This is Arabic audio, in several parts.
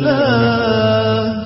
لله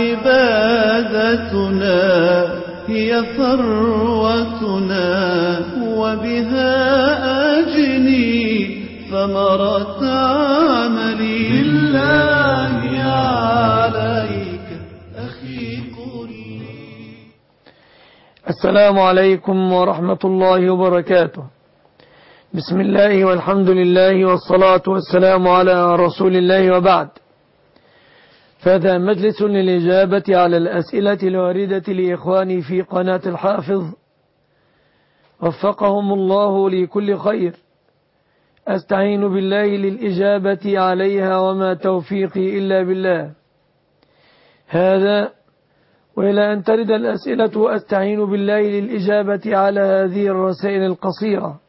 فعبادتنا هي ثروتنا وبها أجني ثمرة عملي بالله عليك أخي قل لي. السلام عليكم ورحمة الله وبركاته. بسم الله والحمد لله والصلاة والسلام على رسول الله وبعد. فهذا مجلس للإجابة على الأسئلة الواردة لإخواني في قناة الحافظ وفقهم الله لكل خير. أستعين بالله للإجابة عليها وما توفيقي إلا بالله. هذا وإلى أن ترد الأسئلة أستعين بالله للإجابة على هذه الرسائل القصيرة.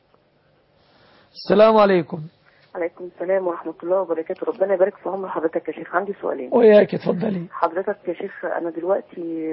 السلام عليكم. عليكم السلام ورحمة الله وبركاته. ربنا يبارك في عمر حضرتك يا شيخ. عندي سؤالين. وياك اتفضلي. حضرتك يا شيخ أنا دلوقتي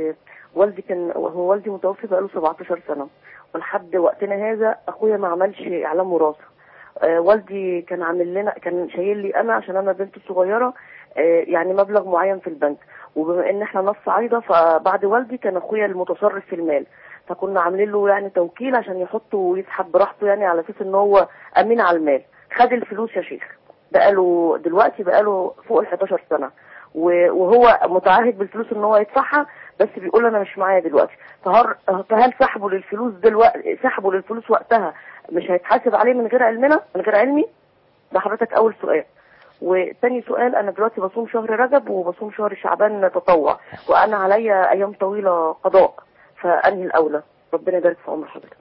والدي متوفي بقاله 17 سنة، ولحد وقتنا هذا أخويا ما عملش إعلام وراثة. والدي كان عامل لنا، كان شايل لي أنا عشان أنا بنت صغيرة يعني مبلغ معين في البنك، وبما إن إحنا نص عايضة فبعد والدي كان أخويا المتصرف في المال، فكنا عاملين له يعني توكيل عشان يحطه ويسحب براحته يعني على أساس إن هو أمين على المال. خد الفلوس يا شيخ، دلوقتي بقاله فوق ال 11 سنة، وهو متعهد بالفلوس ان هو يدفعها، بس بيقول انا مش معايا دلوقتي. فهل سحبه للفلوس دلوقتي، سحبه للفلوس وقتها مش هيتحاسب عليه من غير علمنا، من غير علمي؟ ده حضرتك اول سؤال. وتاني سؤال، انا دلوقتي بصوم شهر رجب وبصوم شهر شعبان تطوع، وانا عليا ايام طويلة قضاء، فانهي الاولى؟ ربنا يبارك في عمر حضرتك.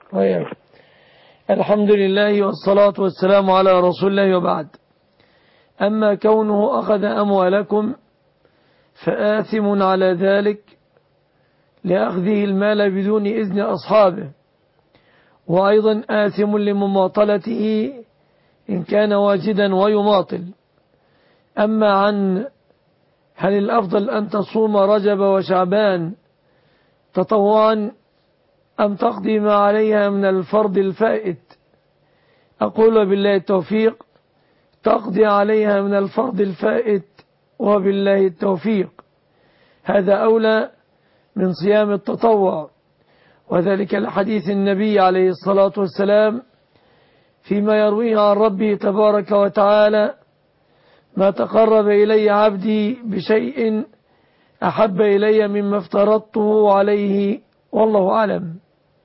الحمد لله والصلاة والسلام على رسول الله وبعد. أما كونه أخذ أموالكم فآثم على ذلك لأخذه المال بدون إذن أصحابه، وأيضا آثم لمماطلته إن كان واجدا ويماطل. أما عن هل الأفضل أن تصوم رجب وشعبان تطوعا أم تقضي ما عليها من الفرض الفائت، أقول بالله التوفيق تقضي عليها من الفرض الفائت وبالله التوفيق. هذا أولى من صيام التطوع، وذلك لحديث النبي عليه الصلاة والسلام فيما يرويه عن ربه تبارك وتعالى: ما تقرب إلي عبدي بشيء أحب إلي مما افترضته عليه والله أعلم.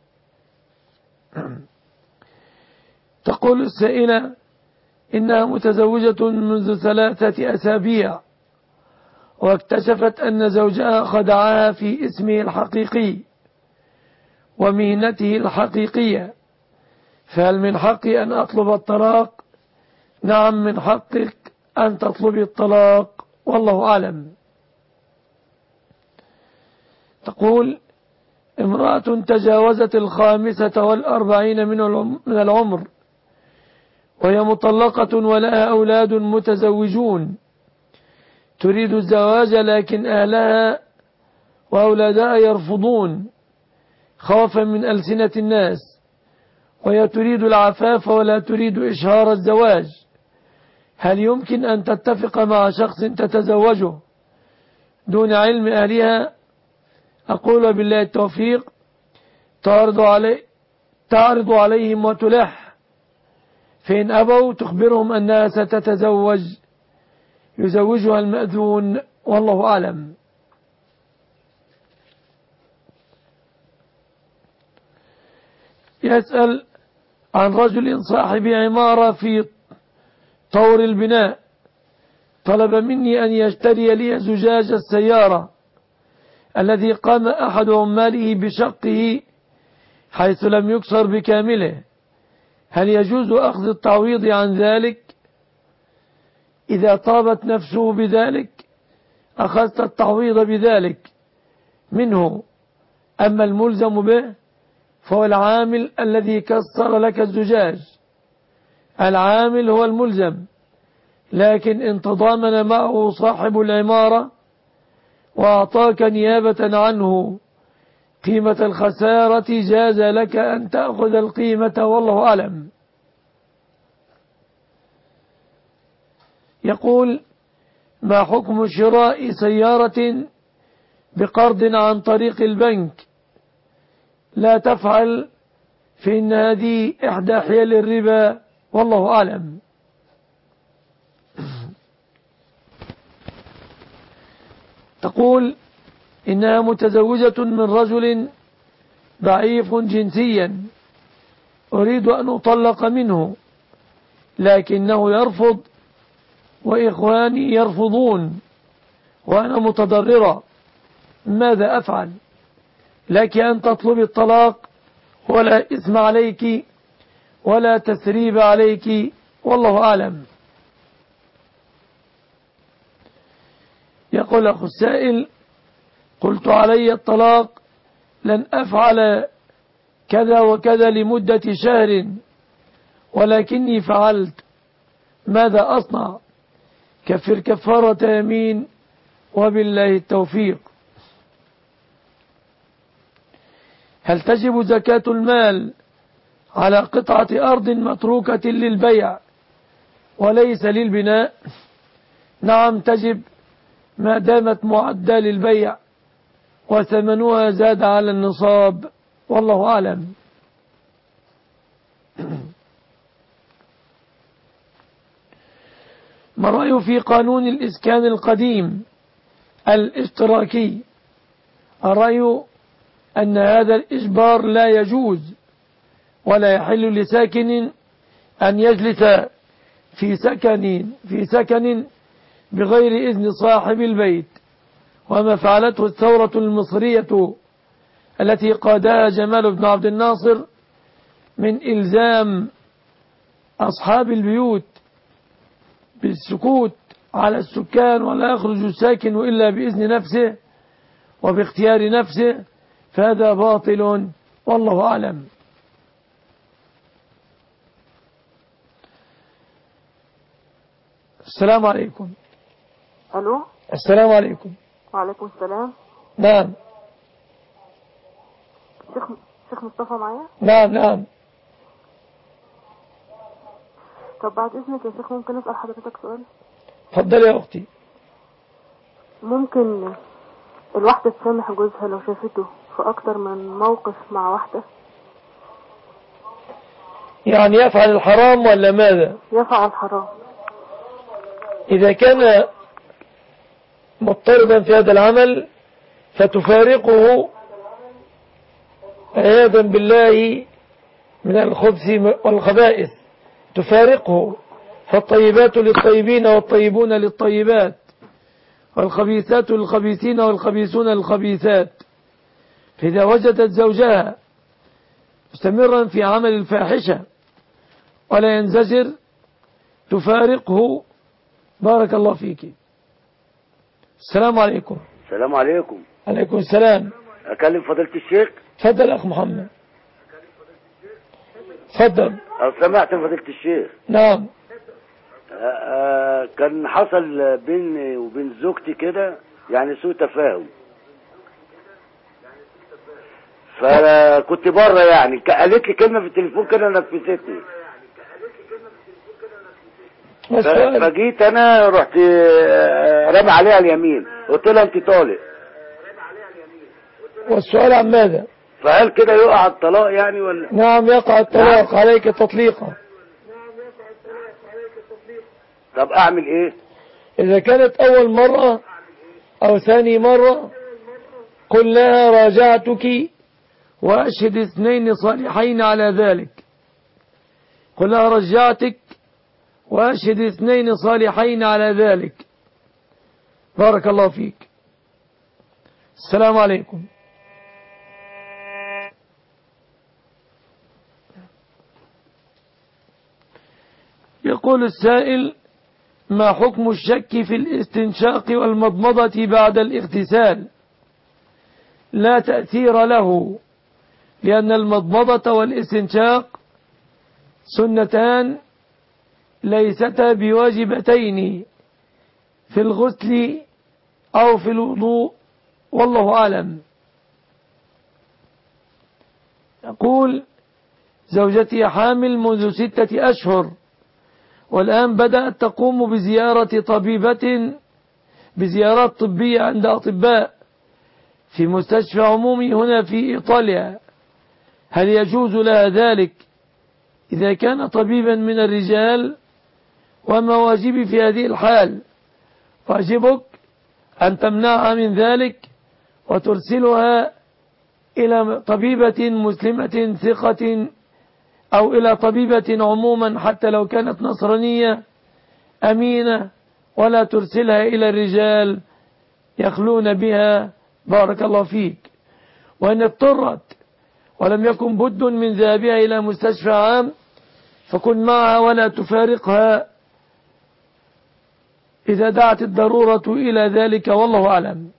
تقول السائلة إنها متزوجة منذ 3 أسابيع، واكتشفت أن زوجها خدعها في اسمه الحقيقي ومهنته الحقيقية، فهل من حقي أن أطلب الطلاق؟ نعم، من حقك أن تطلبي الطلاق والله أعلم. تقول امرأة تجاوزت 45 من العمر وهي مطلقة ولها أولاد متزوجون، تريد الزواج لكن أهلها وأولادها يرفضون خوفا من ألسنة الناس، وهي تريد العفاف ولا تريد إشهار الزواج. هل يمكن أن تتفق مع شخص تتزوجه دون علم أهلها؟ أقول بالله التوفيق تعرض عليهم وتلح، فإن أبوا تخبرهم أنها ستتزوج يزوجها المأذون والله أعلم. يسأل عن رجل صاحب عمارة في طور البناء، طلب مني أن يشتري لي زجاج السيارة الذي قام أحد عماله بشقه حيث لم يكسر بكامله. هل يجوز أخذ التعويض عن ذلك؟ إذا طابت نفسه بذلك أخذت التعويض بذلك منه، أما الملزم به فهو العامل الذي كسر لك الزجاج. العامل هو الملزم، لكن إن تضامن معه صاحب العمارة وأعطاك نيابة عنه قيمة الخسارة جاز لك أن تأخذ القيمة والله أعلم. يقول ما حكم شراء سيارة بقرض عن طريق البنك؟ لا تفعل، فإن هذه إحدى حيل الربا، والله أعلم. تقول إنها متزوجة من رجل ضعيف جنسيا، أريد أن أطلق منه لكنه يرفض وإخواني يرفضون وأنا متضررة، ماذا أفعل؟ لك أن تطلب الطلاق ولا إثم عليك ولا تثريب عليك، والله أعلم. يقول أخو السائل: قلت علي الطلاق، لن أفعل كذا وكذا لمدة شهر ولكني فعلت، ماذا أصنع؟ كفر كفارة يمين، وبالله التوفيق. هل تجب زكاة المال على قطعة أرض متروكة للبيع وليس للبناء؟ نعم تجب، ما دامت معدة للبيع وثمنها زاد على النصاب، والله أعلم. ما الرأي في قانون الإسكان القديم الاشتراكي؟ الرأي أن هذا الإجبار لا يجوز، ولا يحل لساكن أن يجلس في سكن بغير إذن صاحب البيت، وما فعلته الثورة المصرية التي قادها جمال بن عبد الناصر من إلزام أصحاب البيوت بالسكوت على السكان، ولا يخرج الساكن إلا بإذن نفسه وباختيار نفسه، فهذا باطل، والله أعلم. السلام عليكم. الو. السلام عليكم. وعليكم السلام. نعم. شيخ مصطفى معايا؟ نعم. طب بعد اذنك يا شيخ ممكن اسال حضرتك سؤال؟ اتفضلي يا اختي. ممكن الواحدة تسامح جوزها لو شافته في اكتر من موقف مع واحدة؟ يعني يفعل الحرام ولا ماذا؟ يفعل الحرام. إذا كان مضطربا في هذا العمل فتفارقه عياذا بالله من الخبث والخبائث، تفارقه، فالطيبات للطيبين والطيبون للطيبات، والخبيثات للخبيثين والخبيثون للخبيثات. فإذا وجدت زوجها مستمرا في عمل الفاحشة ولا ينزجر تفارقه. بارك الله فيك. السلام عليكم. السلام عليكم. عليكم السلام. أكلم فضيلة الشيخ؟ تفضل أخ محمد، تفضل. لو سمعت فضيلة الشيخ. نعم. كان حصل بيني وبين زوجتي كده يعني سوء تفاهم، فكنت بره يعني قالت لي كلمة في التليفون كده نفستني، فجيت انا رحت رمي عليها اليمين، قلت لها انت طالق. والسؤال عن ماذا؟ فهل كده يقع الطلاق يعني ولا؟ نعم يقع الطلاق. نعم. عليك تطليقه. طب اعمل ايه؟ اذا كانت اول مرة او ثاني مرة قل لها راجعتك واشهد اثنين صالحين على ذلك. قل لها رجعتك واشهد اثنين صالحين على ذلك. بارك الله فيك. السلام عليكم. يقول السائل: ما حكم الشك في الاستنشاق والمضمضة بعد الاغتسال؟ لا تأثير له، لأن المضمضة والاستنشاق سنتان ليستا بواجبتين في الغسل أو في الوضوء، والله أعلم. يقول: زوجتي حامل منذ 6 أشهر، والآن بدأت تقوم بزيارة طبيبة بزيارات طبية عند أطباء في مستشفى عمومي هنا في إيطاليا، هل يجوز لها ذلك إذا كان طبيبا من الرجال؟ وما واجبي في هذه الحال؟ واجبك أن تمنعها من ذلك وترسلها إلى طبيبة مسلمة ثقة أو إلى طبيبة عموما حتى لو كانت نصرانية أمينة، ولا ترسلها إلى الرجال يخلون بها. بارك الله فيك. وإن اضطرت ولم يكن بد من ذهابها إلى مستشفى عام فكن معها ولا تفارقها إذا دعت الضرورة إلى ذلك، والله أعلم.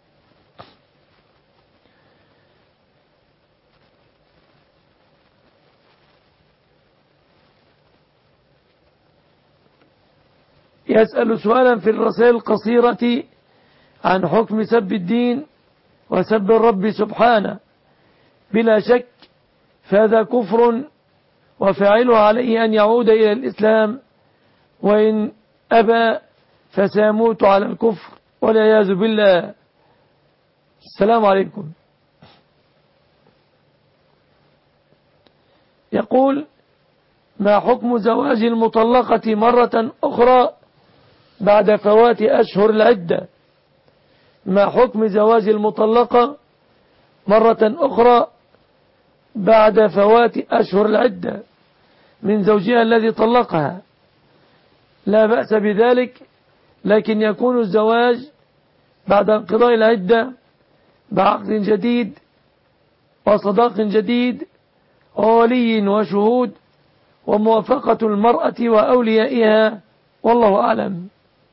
يسأل سؤالا في الرسائل القصيرة عن حكم سب الدين وسب الرب سبحانه. بلا شك فهذا كفر وفاعله عليه أن يعود إلى الإسلام، وإن أبى فسيموت على الكفر والعياذ بالله. السلام عليكم. يقول: ما حكم زواج المطلقة مرة أخرى بعد فوات أشهر العدة؟ ما حكم زواج المطلقة مرة أخرى بعد فوات أشهر العدة من زوجها الذي طلقها؟ لا بأس بذلك، لكن يكون الزواج بعد انقضاء العدة بعقد جديد وصداق جديد وولي وشهود وموافقة المرأة وأوليائها، والله أعلم.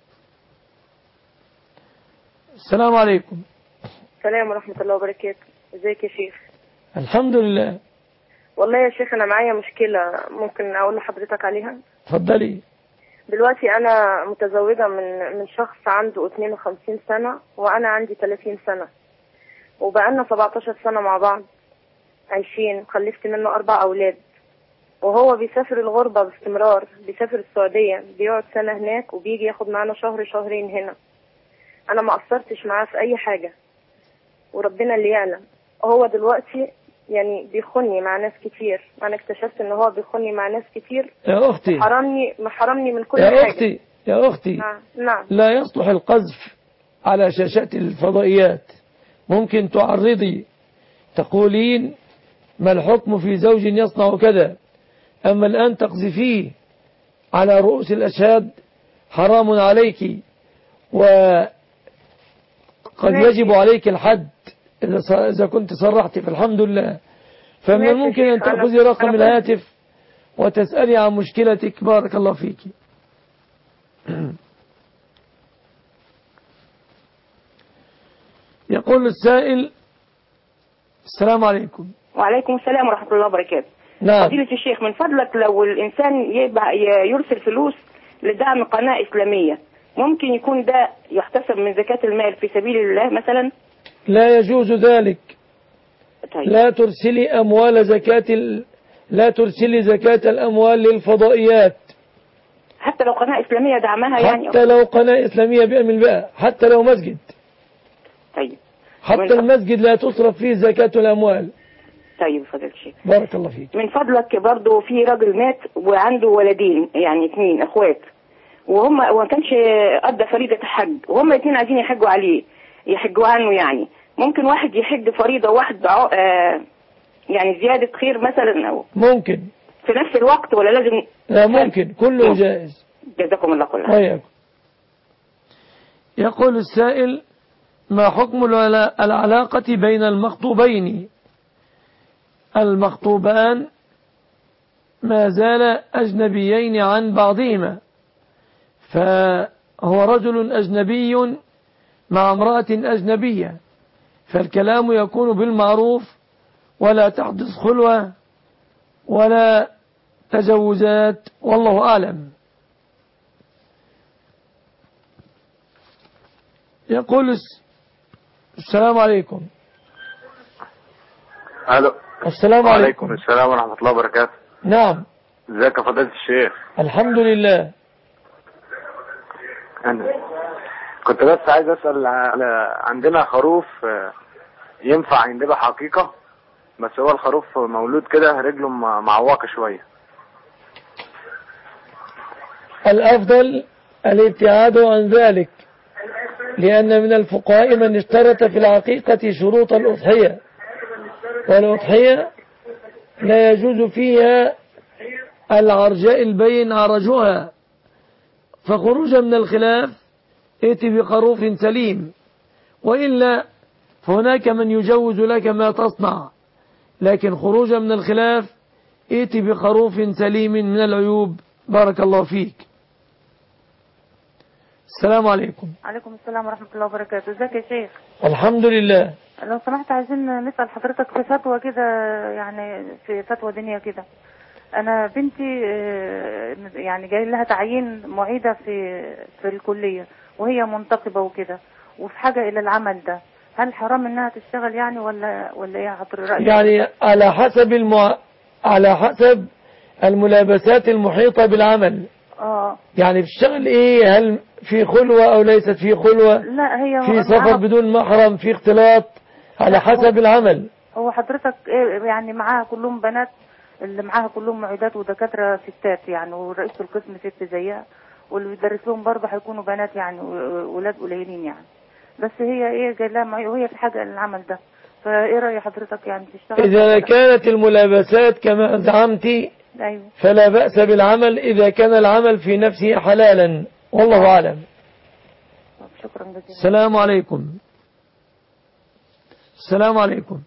السلام عليكم. السلام ورحمة الله وبركاته. ازيك يا شيخ؟ الحمد لله. والله يا شيخ أنا معايا مشكلة، ممكن أقول لحضرتك عليها؟ تفضلي. دلوقتي أنا متزوجة من شخص عنده 52 سنة وأنا عندي 30 سنة، وبقالنا 17 سنة مع بعض عايشين، خلفت منه 4 أولاد، وهو بيسافر الغربة باستمرار، بيسافر السعودية، بيقعد سنة هناك وبيجي ياخد معنا شهر شهرين هنا. أنا ما قصرتش معاه في أي حاجة وربنا اللي يعلم. هو دلوقتي يعني بيخوني مع ناس كتير، أنا اكتشفت إن هو بيخوني مع ناس كتير. يا أختي، محرمني من كل حاجة. يا أختي نعم. لا يصلح القذف على شاشات الفضائيات. ممكن تعرضي تقولين ما الحكم في زوج يصنع كذا، أما الآن تقذفيه على رؤوس الأشهاد حرام عليك، وقد يجب عليك الحد إذا كنت صرحت، فالحمد لله. فمن الممكن أن تأخذي رقم الهاتف وتسألي عن مشكلتك. بارك الله فيك. يقول السائل: السلام عليكم. وعليكم السلام ورحمة الله وبركاته. نعم. فضيلة الشيخ، من فضلك لو الإنسان يرسل فلوس لدعم قناة إسلامية، ممكن يكون ده يحتسب من زكاة المال في سبيل الله مثلا؟ لا يجوز ذلك. طيب. لا ترسلي زكاة الأموال للفضائيات، حتى لو قناة إسلامية دعمها يعني؟ حتى لو قناة إسلامية بأمن، حتى لو مسجد. طيب. حتى المسجد لا تصرف فيه زكاة الأموال. طيب فضيلة الشيخ، بارك الله فيك. من فضلك برضو في راجل مات وعنده ولدين، يعني 2 أخوات، وما كانش قضى فريضة الحج، وهم 2 عايزين يحجوا عليه، يحجوا عنه يعني. ممكن واحد يحج فريضة وواحد يعني زيادة خير مثلا، أو ممكن في نفس الوقت، ولا لازم؟ لا، ممكن، كله جائز. جزاكم الله كل خير. يقول السائل: ما حكم العلاقة بين المخطوبين؟ المخطوبان ما زال أجنبيين عن بعضهما، فهو رجل أجنبي مع امرأة أجنبية، فالكلام يكون بالمعروف ولا تحدث خلوة ولا تجوزات، والله أعلم. يقول: السلام عليكم. الو. السلام عليكم. السلام ورحمة الله وبركاته. نعم. ازيك يا فضيلة الشيخ؟ الحمد لله. أنا كنت بس عايز اسال عندنا خروف ينفع يندبح حقيقه، بس هو الخروف مولود كده رجله معوقه شويه. الأفضل الابتعاد عن ذلك، لأن من الفقهاء من اشترط في العقيقة شروط الأضحية، والأضحية لا يجوز فيها العرجاء البين عرجها، فخروجا من الخلاف ائت بخروف سليم، وإلا فهناك من يجوز لك ما تصنع، لكن خروجا من الخلاف ائت بخروف سليم من العيوب. بارك الله فيك. السلام عليكم. عليكم السلام ورحمة الله وبركاته. ازيك يا شيخ؟ الحمد لله. لو سمحت عايزين نسأل حضرتك في فتوى كده، يعني في فتوى دنيا كده. أنا بنتي يعني جاي لها تعيين معيدة في الكلية، وهي منتقبة وكده، وفي حاجة إلى العمل ده، هل حرام إنها تشتغل يعني ولا إيه حضرتك؟ يعني على حسب الملابسات المحيطة بالعمل. يعني بتشتغل ايه؟ هل في خلوة او ليست في خلوة؟ لا، هي في سفر بدون محرم، في اختلاط، على حسب العمل. هو حضرتك ايه يعني معاها كلهم بنات، اللي معاها كلهم معيدات ودكاترة ستات يعني، ورئيس القسم ست زيها، واللي بيدرس لهم برضه هيكونوا بنات يعني، ولاد قليلين يعني. بس هي ايه جاي لها وهي في حاجة للعمل ده، فايه رأي حضرتك يعني تشتغل؟ اذا كانت الملابسات كما زعمتي أيوة. فلا بأس بالعمل إذا كان العمل في نفسه حلالا، والله أعلم. شكرا جزيلا. السلام عليكم. السلام عليكم.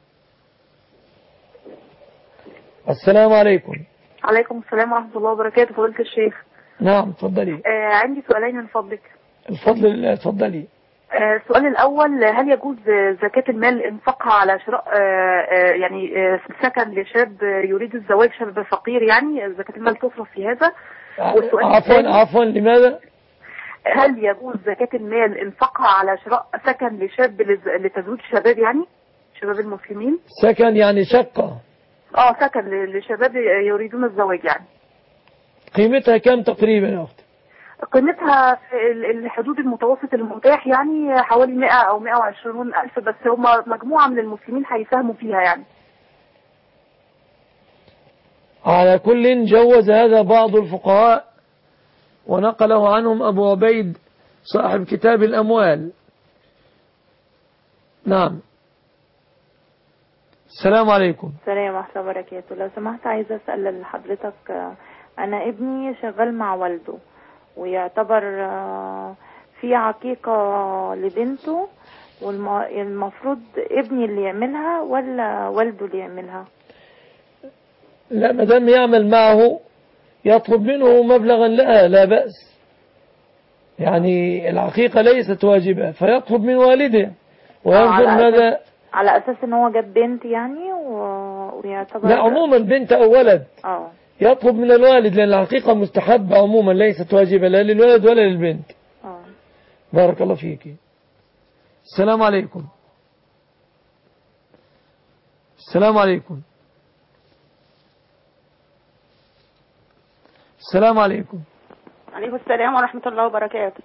السلام عليكم. عليكم السلام ورحمة الله وبركاته. فضيلة الشيخ. نعم تفضلي. عندي سؤالين من فضلك. الفضل لله، تفضلي. السؤال الأول، هل يجوز زكاة المال إنفاقها على شراء يعني سكن لشاب يريد الزواج، شاب فقير يعني، زكاة المال تصرف في هذا؟ عفوا لماذا؟ هل يجوز زكاة المال إنفاقها على شراء سكن لشاب لتزويج شباب يعني، شباب المسلمين؟ سكن يعني شقة؟ سكن لشباب يريدون الزواج يعني. قيمتها كم تقريبا يا أختي؟ قيمتها في الحدود المتوسط المتاح يعني، حوالي 100 أو 120 ألف، بس هم مجموعة من المسلمين هيساهموا فيها يعني. على كل جوز هذا بعض الفقهاء، ونقله عنهم أبو عبيد صاحب كتاب الأموال. نعم. السلام عليكم. السلام ورحمة الله وبركاته. لو سمحت عايزة أسأل حضرتك، أنا ابني شغال مع والده، ويعتبر في عقيقة لبنته، والمفروض ابني اللي يعملها ولا والده اللي يعملها؟ لا، ما دام يعمل معه يطلب منه مبلغا لها لا بأس، يعني العقيقة ليست واجبة، فيطلب من والده وينظر ماذا. على أساس ان هو جاب بنت يعني ويعتبر. لا، عموما بنت أو ولد. يطلب من الوالد، لأن العقيقة مستحبة عموما ليست واجبة لا للولد ولا للبنت. بارك الله فيك. السلام عليكم. السلام عليكم. السلام عليكم. عليكم السلام ورحمة الله وبركاته.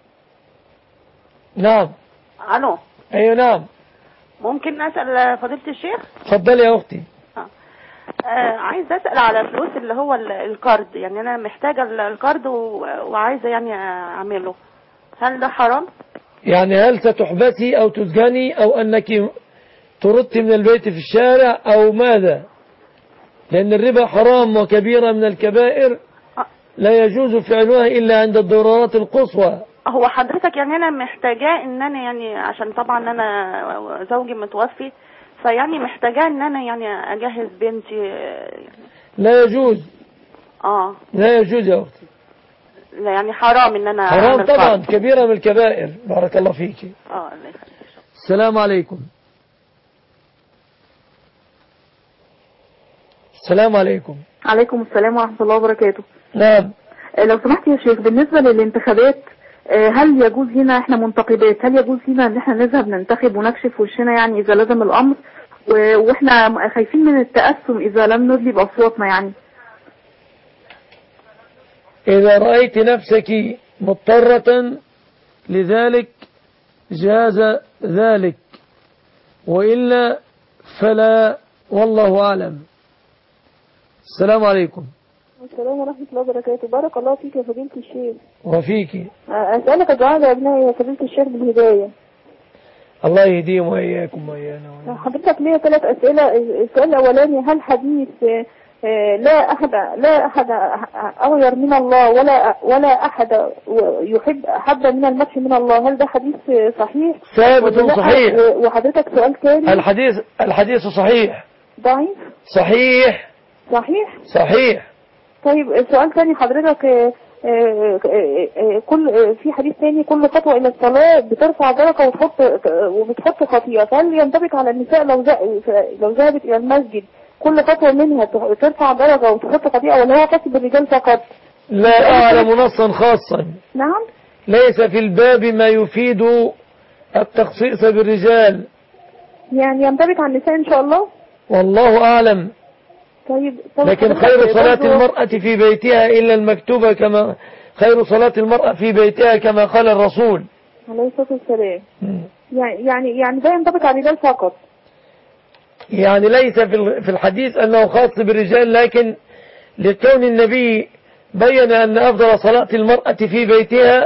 نعم. ألو. أيوة نعم. ممكن أسأل فضيلة الشيخ؟ تفضلي يا أختي. عايز أسأل على فلوس اللي هو القرض، يعني أنا محتاجة القرض وعايزة يعني أعمله، هل ده حرام؟ يعني هل ستحبسي أو تسجني أو أنك تردي من البيت في الشارع أو ماذا؟ لأن الربا حرام وكبيرة من الكبائر لا يجوز فعلها إلا عند الضرورات القصوى. هو حضرتك يعني أنا محتاجاه إن أنا يعني، عشان طبعا أنا زوجي متوفي، فيعني محتاجاه إن أنا يعني أجهز بنتي. لا يجوز. لا يجوز يا أختي. لا يعني حرام إن أنا حرام طبعا، كبيرة من الكبائر. بارك الله فيك. الله يخليك. السلام عليكم. السلام عليكم. عليكم السلام ورحمة الله وبركاته. نعم. لو سمحت يا شيخ، بالنسبة للانتخابات، هل يجوز هنا، احنا منتخبات، هل يجوز هنا ان احنا نذهب ننتخب ونكشف وشنا يعني اذا لزم الامر، واحنا خايفين من التأثم اذا لم ندلي باصواتنا يعني؟ اذا رأيت نفسك مضطرة لذلك جاز ذلك، وإلا فلا، والله أعلم. السلام عليكم. السلام ورحمة الله وبركاته. بارك الله فيك يا فضيلة الشيخ. وفيك. أسألك الدعاء لأبنائي يا فضيلة الشيخ بالهداية. الله يهديهم وإياكم وإيانا. حضرتك ليا 3 أسئلة. السؤال الأولاني: هل حديث لا أحد أغير من الله ولا أحد يحب أحب من المدح من الله، هل ده حديث صحيح؟ ثابت صحيح. وحضرتك سؤال ثاني: الحديث صحيح. ضعيف؟ صحيح. صحيح. صحيح. طيب سؤال ثاني حضرتك، في حديث ثاني: كل خطوة إلى الصلاة بترفع درجة وبتحط خطيئة، فهل ينطبق على النساء لو ذهبت إلى المسجد كل خطوة منها ترفع درجة وتحط خطيئة، ولا هو خاص بالرجال فقط؟ لا أعلم نصا خاصا. نعم. ليس في الباب ما يفيد التخصيص بالرجال، يعني ينطبق على النساء إن شاء الله. والله أعلم. طيب لكن خير صلاة المرأة في بيتها إلا المكتوبة، كما خير صلاة المرأة في بيتها كما قال الرسول عليه الصلاة والسلام. يعني ده ينطبق على الرجال فقط، يعني ليس في الحديث أنه خاص بالرجال، لكن لكون النبي بين أن أفضل صلاة المرأة في بيتها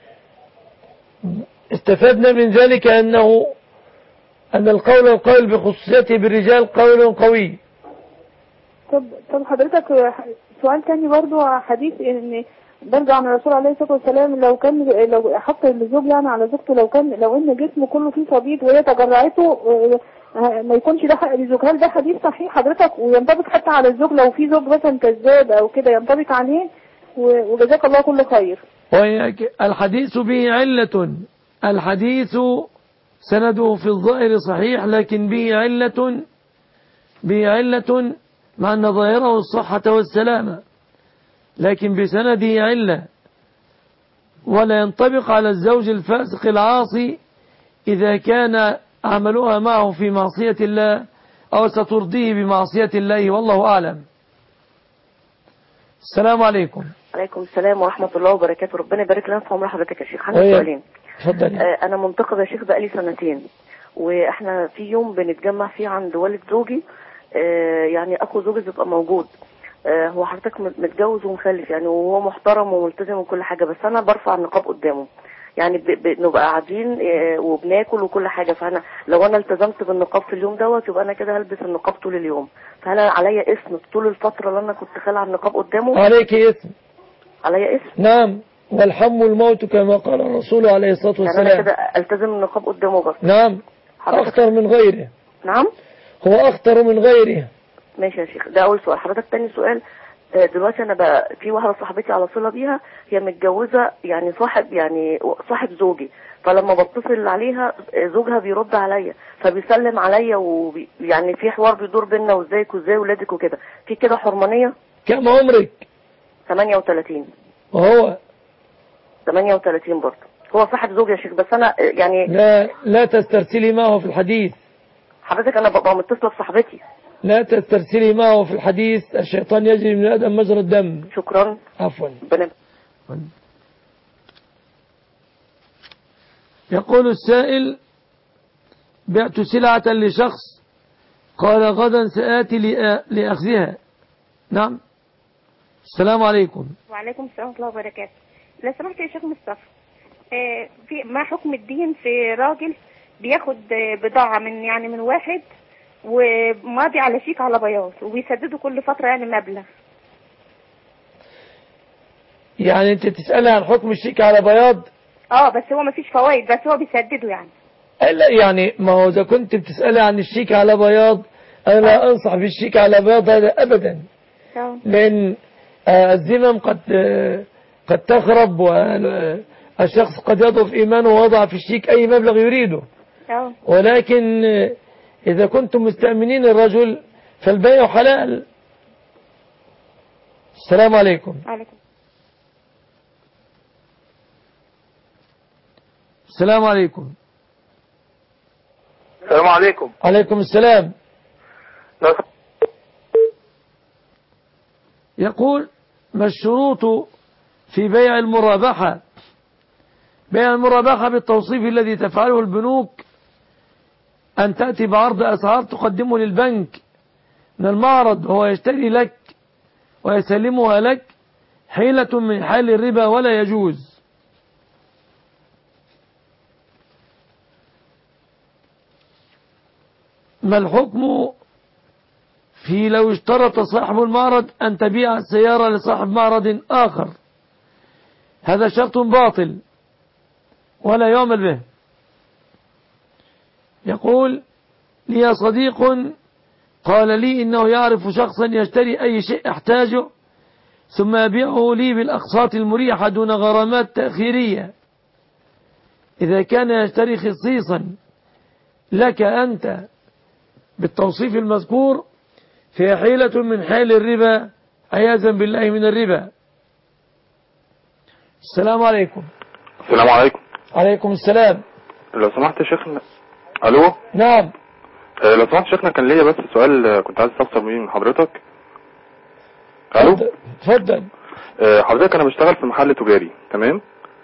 استفدنا من ذلك أن القول بخصوصيته بالرجال قول قوي. طب حضرتك سؤال تاني برضو، حديث ان برجع عن الرسول عليه الصلاة والسلام: لو حط الزوج يعني على زوجته لو ان جسمه كله فيه صديد وهي تجرعته ما يكونش ده حق للزوج، هل ده حديث صحيح حضرتك؟ وينطبق حتى على الزوج لو في زوج مثلا كذاب او كده ينطبق عليه؟ وجزاك الله كل خير. الحديث به علة، الحديث سنده في الظاهر صحيح، لكن به علة مع أن ظاهره الصحة والسلامة، لكن بسنده علة، ولا ينطبق على الزوج الفاسق العاصي إذا كان عملها معه في معصية الله أو سترضيه بمعصية الله، والله أعلم. السلام عليكم. عليكم السلام ورحمة الله وبركاته. ربنا يبارك لنا في عمر حضرتك يا شيخ. عندي سؤالين. اتفضلي. أنا منتقبة يا شيخ بقالي 2 سنين، وإحنا في يوم بنتجمع فيه عند والد زوجي، يعني أخو زوجي بيبقى موجود. هو حضرتك متجوز ومخلف يعني، وهو محترم وملتزم وكل حاجة، بس أنا برفع النقاب قدامه، يعني بنبقى قاعدين وبناكل وكل حاجة، فأنا لو أنا التزمت بالنقاب في اليوم دوت يبقى أنا كده هلبس النقاب طول اليوم، فهل عليا اسم طول الفترة اللي أنا كنت خالعة النقاب قدامه؟ عليك اسم. عليا اسم؟ نعم، والحم الموت كما قال الرسول عليه الصلاة والسلام. يعني أنا كده التزم النقاب قدامه بس؟ نعم، أخطر من غيره. نعم، هو أخطر من غيره. ماشي يا شيخ، ده أول سؤال. حضرتك تاني سؤال: دلوقتي أنا بقى في واحدة صاحبتي على صلة بيها، هي متجوزة يعني صاحب زوجي، فلما بتصل عليها زوجها بيرد عليا فبيسلم عليا، ويعني في حوار بيدور بينا وازيك وازاي ولادك وكده، في كده حرمانية؟ كم عمرك؟ 38. وهو 38 برضه. هو صاحب زوجي يا شيخ، بس أنا يعني لا تسترسلي معه في الحديث. حضرتك أنا ببقى متصلة بصاحبتي. لا تسترسلي معه في الحديث، الشيطان يجري من آدم مجرى الدم. شكرا. عفوا. يقول السائل: بعت سلعة لشخص قال غدا سآتي لأخذها. نعم. السلام عليكم. وعليكم السلام ورحمة الله وبركاته. لو سمحت يا شيخ مصطفى، في ما حكم الدين في راجل بياخد بضاعة من واحد وماضي على شيك على بياض وبيسدده كل فترة يعني مبلغ؟ يعني انت تسألي عن حكم الشيك على بياض؟ بس هو ما فيش فوائد، بس هو بيسدده يعني. لا يعني ما هو إذا كنت بتسألي عن الشيك على بياض أنا لا أنصح بالشيك على بياض هذا أبدا، لأن الذمم قد تخرب، والشخص قد يضعف إيمانه ووضع في الشيك أي مبلغ يريده. ولكن إذا كنتم مستأمنين الرجل فالبيع حلال. السلام عليكم. عليكم السلام عليكم. السلام عليكم. عليكم السلام. يقول: ما الشروط في بيع المرابحة بيع المرابحة بالتوصيف الذي تفعله البنوك، أن تأتي بعرض أسعار تقدمه للبنك من المعرض وهو يشتري لك ويسلمها لك، حيلة من حال الربا ولا يجوز. ما الحكم في لو اشترط صاحب المعرض أن تبيع السيارة لصاحب معرض آخر؟ هذا شرط باطل ولا يعمل به. يقول لي صديق قال لي إنه يعرف شخصا يشتري أي شيء احتاجه ثم يبيعه لي بالأقساط المريحة دون غرامات تأخيرية. إذا كان يشتري خصيصا لك أنت بالتوصيف المذكور فهي حيلة من حال الربا عياذا بالله من الربا. السلام عليكم. السلام عليكم. عليكم السلام. لو سمحت يا شيخنا. الو. نعم. لو سمحت يا شيخنا، كان ليا بس سؤال كنت عايز استفسر بيه من حضرتك. الو. اتفضل. حضرتك انا بشتغل في محل تجاري، تمام.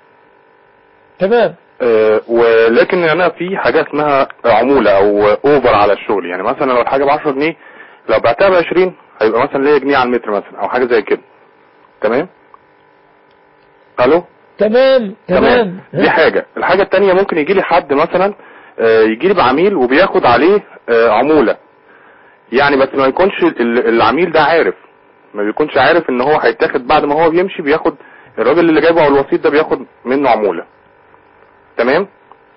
ولكن انا في حاجه اسمها عموله او اوفر على الشغل. يعني مثلا لو الحاجه ب 10 جنيه لو بعتها ب 20 هيبقى مثلا ليا جنيه على المتر مثلا او حاجه زي كده، تمام. الو. تمام. دي حاجه. الحاجه الثانيه ممكن يجي لي حد مثلا يجي لي بعميل وبياخد عليه عموله، يعني بس ما يكونش العميل ده عارف، ما بيكونش عارف ان هو هيتاخد بعد ما هو بيمشي، بياخد الراجل اللي جايبه او الوسيط ده بياخد منه عموله، تمام.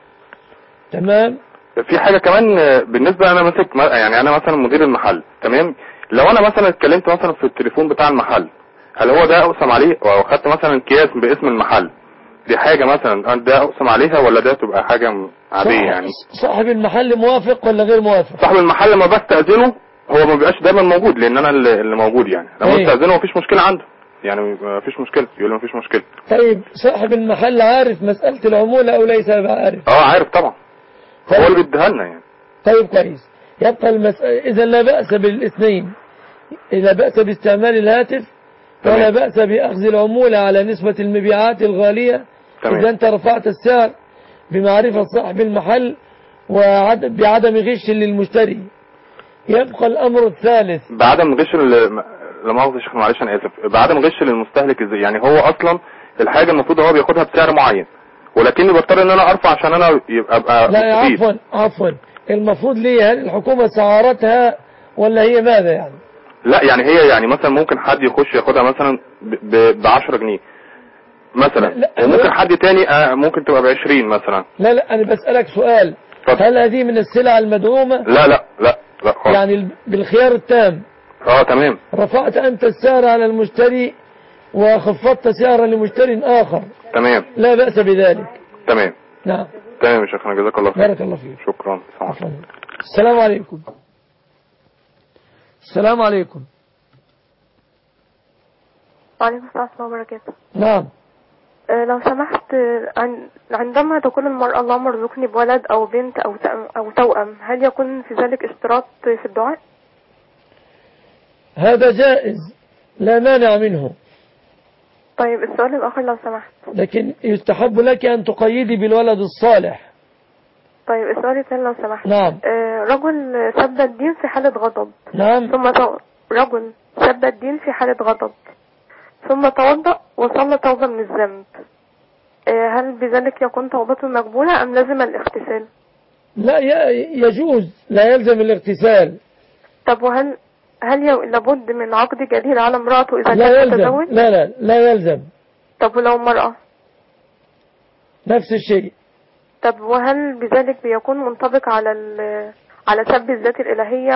في حاجه كمان بالنسبه انا ماسك، يعني انا مثلا مدير المحل، تمام. لو انا مثلا اتكلمت مثلا في التليفون بتاع المحل، هل هو ده اقسم عليه او خدت مثلا اكياس باسم المحل، دي حاجه مثلا ده اقسم عليها ولا ده تبقى حاجه عاديه؟ يعني صاحب المحل موافق ولا غير موافق؟ صاحب المحل لما بستأذنه هو ما بيبقاش دايما موجود، لان انا اللي موجود، يعني لما بستأذنه مفيش مشكله عنده، يعني مفيش مشكله، يقول لي مفيش مشكله. طيب صاحب المحل عارف مسألة العمولة او ليس عارف؟ عارف طبعا. طيب. هو اللي بيديها لنا يعني. طيب كويس. يبقى المسألة اذا لا بأس بالاثنين، لا بأس باستعمال الهاتف ولا بأس بأخذ العمولة على نسبة المبيعات الغالية. تمام. إذا أنت رفعت السعر بمعرفة صاحب المحل بعدم غش للمشتري. يبقى الأمر الثالث بعدم غش لا مؤاخذة يا شيخ، معلش أنا آسف، بعدم غش للمستهلك ازاي؟ يعني هو أصلا الحاجة المفروض هو بياخدها بسعر معين، ولكني بضطر إن أنا أرفع عشان أنا أبقى لا عفوا المفروض ليه؟ هل الحكومة سعرتها ولا هي ماذا يعني؟ لا يعني هي يعني مثلا ممكن حد يخش ياخدها مثلا ب 10 جنيه مثلا، لا وممكن حد تاني ممكن تبقى ب20 مثلا. لا أنا بسألك سؤال. هل هذه من السلع المدعومة؟ لا خالص. يعني بالخيار التام. تمام. رفعت أنت السعر على المشتري وخفضت سعرا لمشتري آخر. تمام. لا بأس بذلك. تمام. نعم. تمام يا شيخنا، جزاك الله خير. بارك الله فيك. شكرا. السلام عليكم. السلام عليكم. وعليكم السلام ورحمة الله وبركاته. نعم. لو سمحت، عندما تقول المرأة اللهم ارزقني بولد أو بنت أو توأم، هل يكون في ذلك اشتراط في الدعاء؟ هذا جائز لا مانع منه. طيب السؤال الآخر لو سمحت. لكن يستحب لك أن تقيدي بالولد الصالح. طيب السؤال الثاني لو سمحت. نعم. رجل سب الدين في حالة غضب. نعم. رجل سب الدين في حالة غضب ثم توضأ وصلى توبة من الذنب، هل بذلك يكون توبته مقبولة أم لازم الاغتسال؟ لا يجوز، لا يلزم الاغتسال. طب وهل لابد من عقد جديد على امرأته إذا كانت متزوج؟ لا يلزم. طب ولو مرأة؟ نفس الشيء. طب وهل بذلك بيكون منطبق على سب الذات الإلهية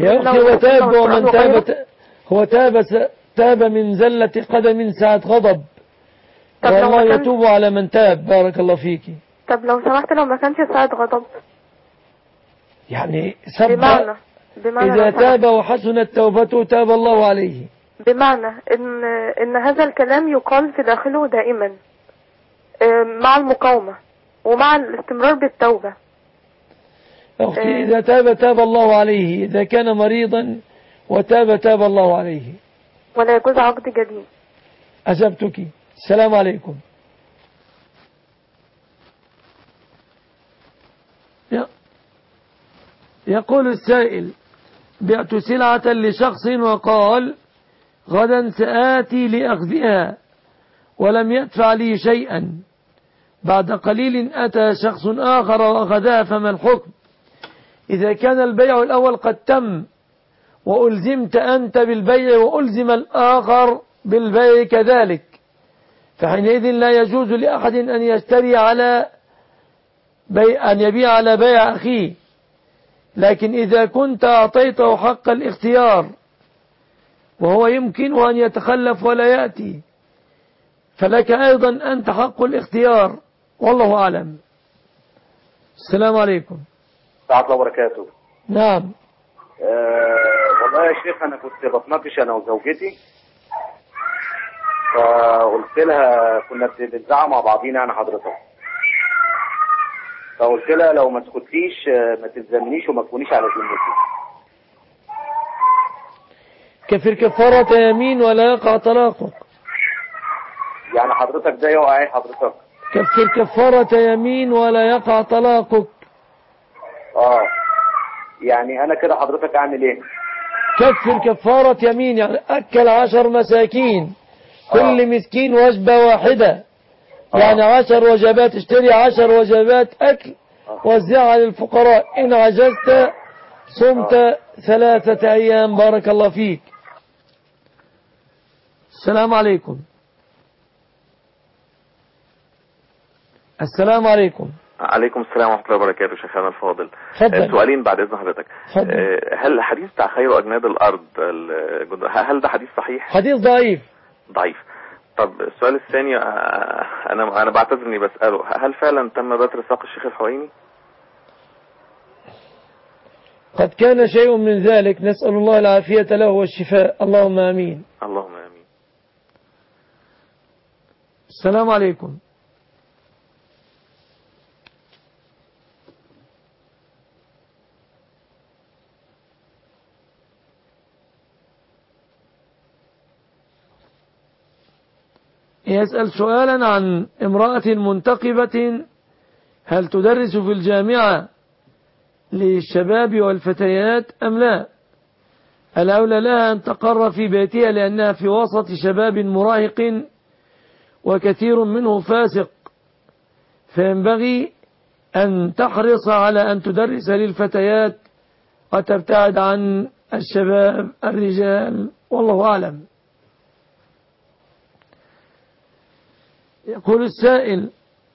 هو تاب من زلة قدم ساعة غضب، والله يتوب على من تاب. بارك الله فيك. طب لو سمحت، لو ما كانش ساعة غضب يعني سب بمعنى إذا تاب وحسنت توبته تاب الله عليه، بمعنى إن هذا الكلام يقال في داخله دائما مع المقاومة ومع الاستمرار بالتوبة. أختي إذا تاب الله عليه، إذا كان مريضا تاب الله عليه، ولا يجوز عقد جديد. أجبتك. السلام عليكم. يقول السائل: بعت سلعة لشخص وقال غدا سآتي لأخذها ولم يدفع لي شيئا، بعد قليل أتى شخص آخر وأخذها، فما الحكم إذا كان البيع الأول قد تم وألزمت أنت بالبيع وألزم الآخر بالبيع كذلك؟ فحينئذ لا يجوز لأحد أن يشتري على أن يبيع على بيع أخيه. لكن إذا كنت أعطيته حق الاختيار وهو يمكنه أن يتخلف ولا يأتي، فلك أيضا أنت حق الاختيار، والله أعلم. السلام عليكم. ورحمة الله وبركاته. نعم. والله يا شيخ أنا كنت بتناقش أنا وزوجتي، فقلت لها كنا بنزعق مع بعضينا يعني حضرتك، فقلت لها لو ما تسكتيش ما تلزمنيش وما تكونيش على ذمتي. كفر كفارة يمين ولا يقع طلاقك. يعني حضرتك ده يقع ايه حضرتك؟ كفر كفارة يمين ولا يقع طلاقك. يعني انا كده حضرتك اعمل ايه؟ كفر كفارة يمين، يعني أكل 10 مساكين، كل مسكين وجبة واحدة، يعني 10 وجبات، اشتري 10 وجبات أكل وزعها للفقراء. إن عجزت صمت 3 أيام. بارك الله فيك. السلام عليكم. السلام عليكم. عليكم السلام ورحمة الله وبركاته. شيخنا الفاضل، سؤالين بعد إذن حضرتك. هل الحديث بتاع خير أجناد الأرض هل ده حديث صحيح؟ حديث ضعيف. ضعيف. طب السؤال الثاني، أنا بعتذر إني بسأله، هل فعلا تم بتر ساق الشيخ الحويني؟ قد كان شيء من ذلك، نسأل الله العافية له والشفاء، اللهم آمين. اللهم آمين. السلام عليكم. يسأل سؤالا عن امرأة منتقبة هل تدرس في الجامعة للشباب والفتيات أم لا؟ الأولى لها أن تقر في بيتها لأنها في وسط شباب مراهق وكثير منه فاسق، فينبغي أن تحرص على أن تدرس للفتيات وتبتعد عن الشباب الرجال، والله أعلم. يقول السائل: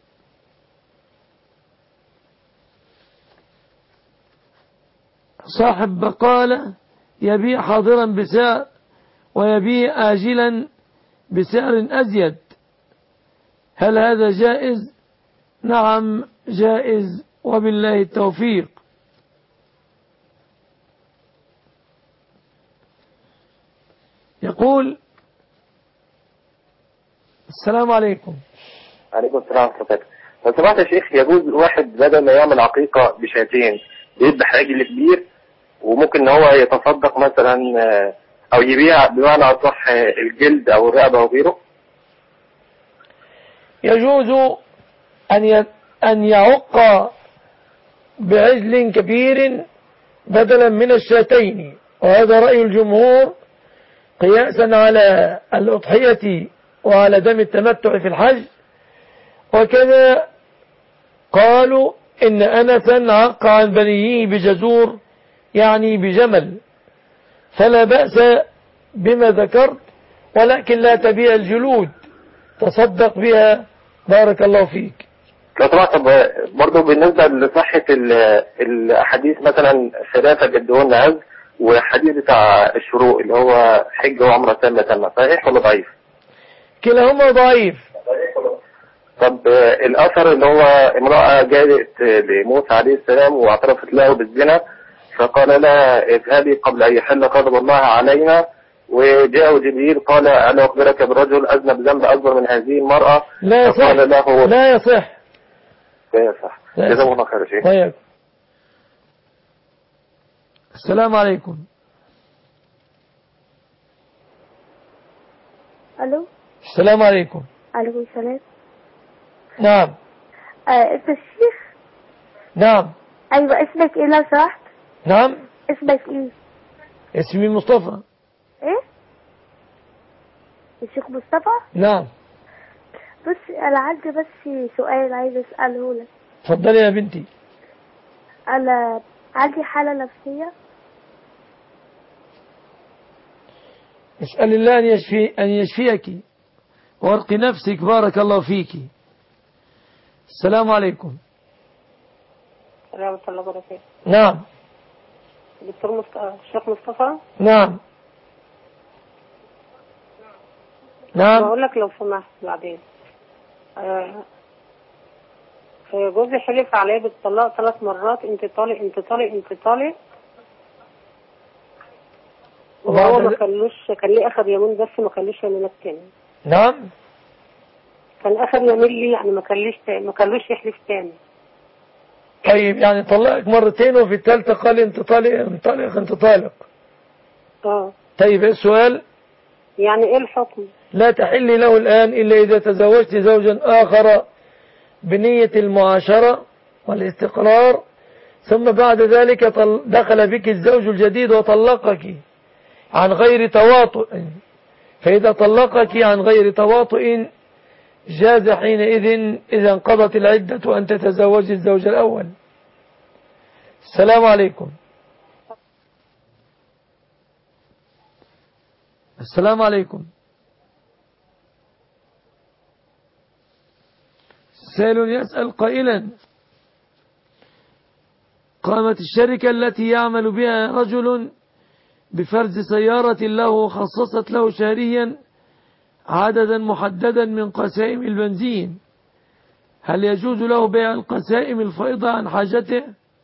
صاحب بقالة يبيع حاضرا بسعر ويبيع آجلا بسعر أزيد، هل هذا جائز؟ نعم جائز، وبالله التوفيق. يقول: السلام عليكم. عليكم السلام ورحمة الله. لو سمحت يا شيخ، يجوز الواحد بدل ما يعمل عقيقة بشاتين يذبح عجل كبير، وممكن ان هو يتصدق مثلا او يبيع بمعنى اصح الجلد او الرقبة وغيره؟ يجوز أن يعق بعجل كبير بدلا من الشاتين، وهذا رأي الجمهور قياسا على الأضحية وعلى دم التمتع في الحج. وكذا قالوا إن أنسا عق عن بنيه بجزور، يعني بجمل، فلا بأس بما ذكرت، ولكن لا تبيع الجلود، تصدق بها. بارك الله فيك. لو سمحت برضه بالنسبة لصحة الحديث مثلا 3 جدهن عز، وحديث بتاع الشروق اللي هو حج وعمرة تامة، صحيح ولا ضعيف؟ كلاهما ضعيف. طب الأثر اللي هو امرأة جاءت لموسى عليه السلام واعترفت له بالزنا، فقال لها اذهبي قبل أن يحل غضب الله علينا، وجاء جبريل قال أنا أخبرك برجل أذنب ذنب أكبر من هذه المرأة، لا يصح. فقال له لا يصح. لا يصح. جزاكم الله خير يا شيخ. طيب. السلام عليكم. الو. السلام عليكم. عليكم السلام. نعم. انت الشيخ؟ نعم. ايوه، اسمك ايه لو سمحت؟ نعم. اسمك ايه؟ اسمي مصطفى. ايه؟ الشيخ مصطفى؟ نعم. بص انا عندي بس سؤال عايز اساله لك. اتفضلي يا بنتي. انا عندي حالة نفسية. اسأل الله أن يشفيك وارقي نفسك. بارك الله فيك. السلام عليكم. ورحمة الله وبركاته. نعم. دكتور الشيخ مصطفى. نعم. نعم. بقول لك لو سمحت بعدين. جوزي حلف عليا بالطلاق 3 مرات، انت طالق انت طالق انت طالق. وهو ما خلوش، كان ليه اخر يمين بس ما خلوش يمينات تاني. نعم. كان اخر يمين لي يعني ما خلوش يحلف تاني. طيب يعني طلقك مرتين وفي الثالثة قال انت طالق انت طالق انت طالق. طيب ايه السؤال؟ يعني ايه الحكم؟ لا تحل له الآن إلا إذا تزوجت زوجا آخر بنية المعاشرة والاستقرار، ثم بعد ذلك دخل بك الزوج الجديد وطلقك عن غير تواطؤ. فإذا طلقك عن غير تواطؤ جاز حينئذ إذا انقضت العدة أن تتزوج الزوج الأول. السلام عليكم. السلام عليكم. سائل يسأل قائلا: قامت الشركة التي يعمل بها رجل بفرز سيارة له خصصت له شهريا عددا محددا من قسائم البنزين، هل يجوز له بيع القسائم الفائضة عن حاجته؟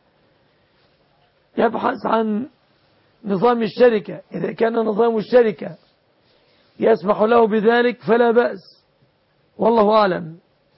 يبحث عن نظام الشركة. إذا كان نظام الشركة يسمح له بذلك فلا بأس، والله أعلم.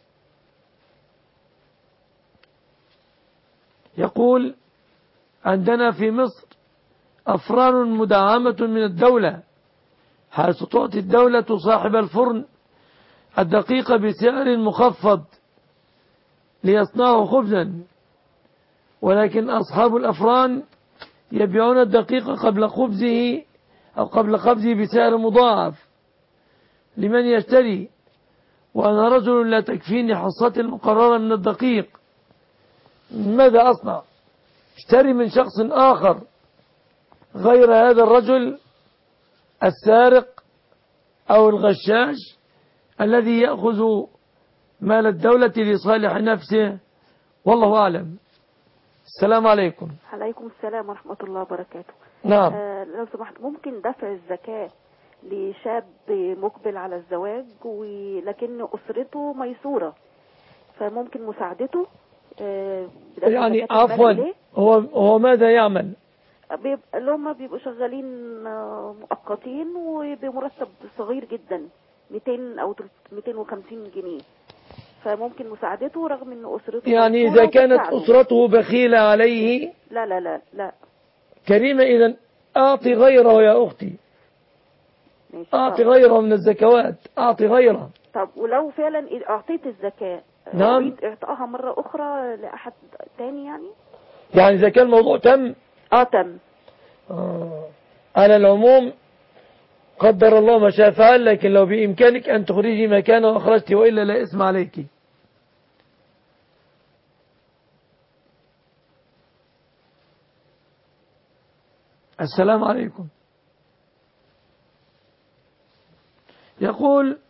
يقول: عندنا في مصر أفران مدعمة من الدولة، حيث تعطي الدولة صاحب الفرن الدقيق بسعر مخفض ليصنعه خبزا، ولكن أصحاب الأفران يبيعون الدقيق قبل خبزه أو قبل خبزه بسعر مضاعف لمن يشتري، وأنا رجل لا تكفيني حصتي المقررة من الدقيق، ماذا أصنع؟ اشتري من شخص آخر غير هذا الرجل السارق أو الغشاش الذي يأخذ مال الدولة لصالح نفسه، والله أعلم. السلام عليكم. عليكم السلام ورحمة الله وبركاته. نعم. لو سمحت، ممكن دفع الزكاة لشاب مقبل على الزواج ولكن أسرته ميسورة، فممكن مساعدته يعني عفوا هو ماذا يعمل؟ اللي هم بيبقوا شغالين مؤقتين وبمرتب صغير جدا 200 أو 250 جنيه، فممكن مساعدته رغم أن أسرته يعني إذا كانت أسرته بخيلة عليه. لا لا لا لا كريمة، إذن أعطي غيره يا أختي، أعطي غيره من الزكوات، أعطي غيره. طب ولو فعلا أعطيت الزكاة، نعم، إعطائها مرة أخرى لأحد تاني يعني إذا كان الموضوع تم. تم. على العموم قدر الله ما شاء فعل، لكن لو بإمكانك أن تخرجي مكانه أخرجت، وإلا لا اسم عليك. السلام عليكم. يقول: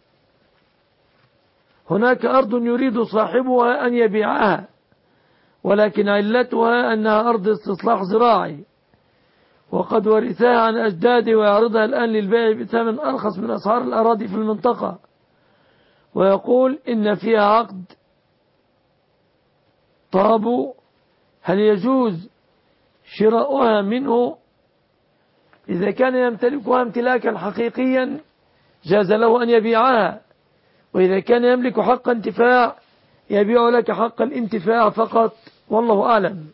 هناك أرض يريد صاحبها أن يبيعها، ولكن علتها أنها أرض استصلاح زراعي، وقد ورثها عن أجداده، ويعرضها الآن للبيع بثمن أرخص من أسعار الأراضي في المنطقة، ويقول إن فيها عقد طابو، هل يجوز شراؤها منه؟ إذا كان يمتلكها امتلاكا حقيقيا جاز له أن يبيعها، وإذا كان يملك حق انتفاع يبيع لك حق الانتفاع فقط، والله أعلم.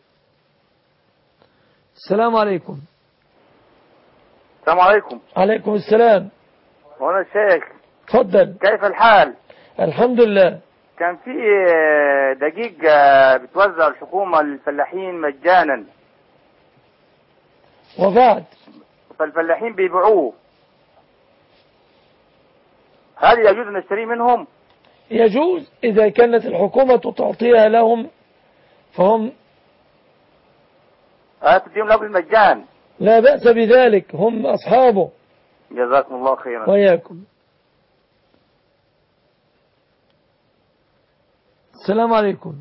السلام عليكم. السلام عليكم. عليكم السلام. وانا الشيخ. تفضل. كيف الحال؟ الحمد لله. كان في دقيق بتوزع الحكومة للفلاحين مجانا، وبعد فالفلاحين بيبيعوه، هل يجوز أن نشتري منهم؟ يجوز إذا كانت الحكومة تعطيها لهم فهم تديهم له بالمجان. لا بأس بذلك، هم أصحابه. جزاكم الله خيرا. وإياكم. السلام عليكم.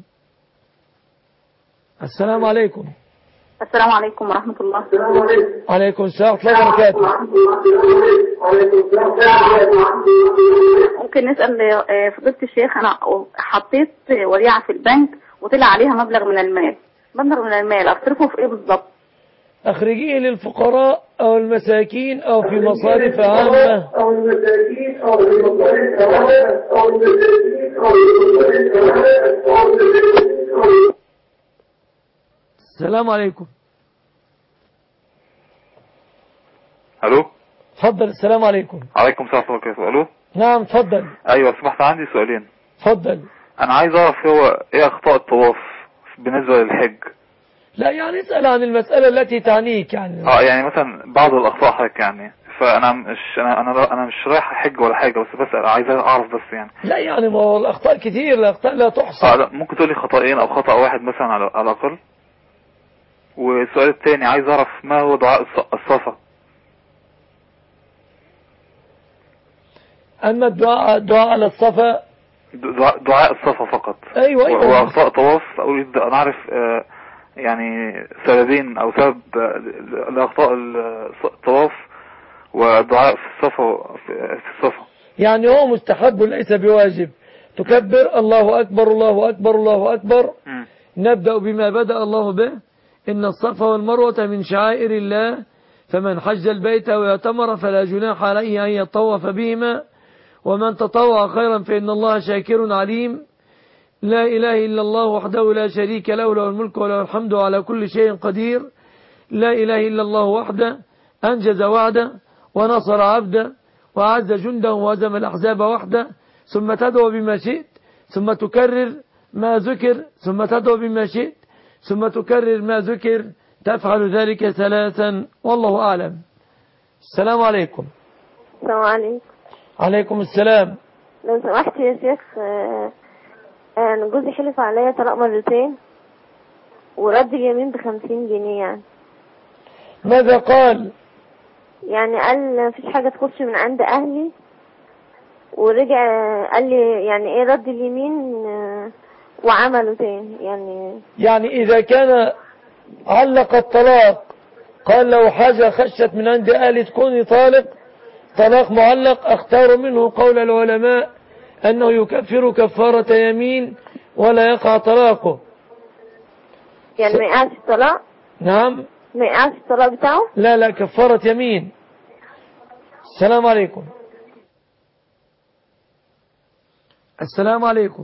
السلام عليكم. السلام عليكم ورحمة الله. عليكم السلام ورحمة الله وبركاته. ممكن نسأل فضيلة الشيخ؟ أنا حطيت وديعة في البنك وطلع عليها مبلغ من المال أصرفه في إيه بالضبط؟ أخرجيه للفقراء أو المساكين أو في مصارف عامة. السلام عليكم. الو. تفضل. السلام عليكم. عليكم السلام ورحمة الله وبركاته. الو. نعم تفضل. ايوه سمحت، عندي سؤالين. تفضل. انا عايز اعرف هو ايه اخطاء الطواف بالنسبة للحج؟ لا يعني اسأل عن المسألة التي تعنيك يعني. يعني مثلا بعض الاخطاء حضرتك يعني، فانا مش رايح احج ولا حاجة، بس بسأل عايز اعرف بس يعني. لا يعني ما هو الاخطاء كتير، الاخطاء لا تحصى. لا ممكن تقولي خطأين او خطأ واحد مثلا على الاقل. والسؤال الثاني عايز اعرف ما هو دعاء الصفا. اما الدعاء على الصفا، دعاء الصفا فقط. ايوه واخطاء طواف اريد ان اعرف يعني سببين او سبب لاخطاء الطواف ودعاء في الصفا. يعني هو مستحب ليس بواجب. تكبر الله اكبر الله اكبر الله اكبر. نبدأ بما بدأ الله به، ان الصفا والمروة من شعائر الله، فمن حج البيت ويعتمر فلا جناح عليه ان يطوف بهما، ومن تطوع خيرا فإن الله شاكر عليم. لا إله إلا الله وحده لا شريك له، له الملك وله الحمد على كل شيء قدير. لا إله إلا الله وحده أنجز وعده ونصر عبده وأعز جنده وهزم الأحزاب وحده. ثم تدعو بما شئت ثم تكرر ما ذكر، ثم تدعو بما شئت ثم تكرر ما ذكر، تفعل ذلك 3 والله أعلم. السلام عليكم. السلام عليكم. عليكم السلام. لو سمحت يا شيخ، أنا جوزي حلف عليا طلاق مرتين ورد اليمين ب50 جنيه يعني. ماذا قال؟ يعني قال مفيش حاجة تخش من عند أهلي، ورجع قال لي يعني إيه رد اليمين وعمله تاني يعني إذا كان علق الطلاق قال لو حاجة خشت من عند أهلي تكوني طلاق معلق، اختار منه قول العلماء أنه يكفر كفارة يمين ولا يقع طلاقه. يعني ما يقعش الطلاق؟ نعم ما يقعش الطلاق بتاعه؟ لا كفارة يمين. السلام عليكم. السلام عليكم.